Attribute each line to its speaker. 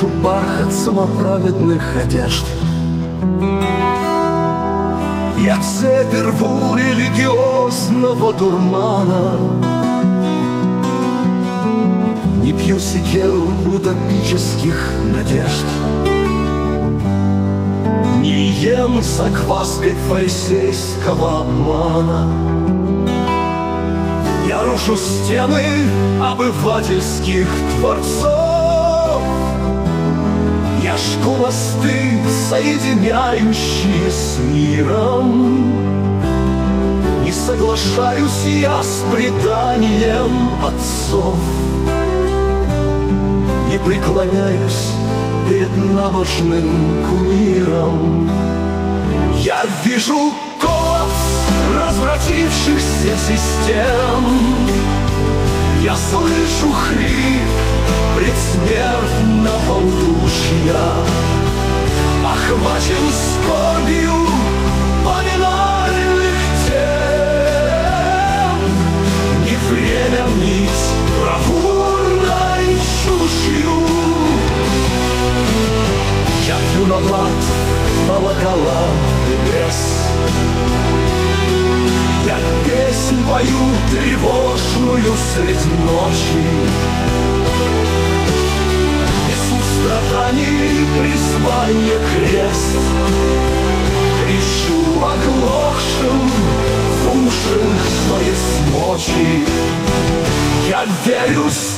Speaker 1: душу бархат самоправедных одежд. Я цепи рву религиозного дурмана, не пью секеру утопических надежд, не ем закваской фарисейского обмана. Я рушу стены обывательских дворцов, я жгу мосты, соединяющие с миром. Не соглашаюсь я с преданием отцов, не преклоняюсь перед набожным кумиром. Я вижу коллапс развратившихся систем, я слышу хрип предсмертного удушья, охвачен скорбью поминальных тем. Не время мнить бравурной чушью. Я пью на глад колокола небес, я песнь пою тревожную средь ночи. Несу страданий призвание крест, кричу оглохшим в уши своей смочи. Я верю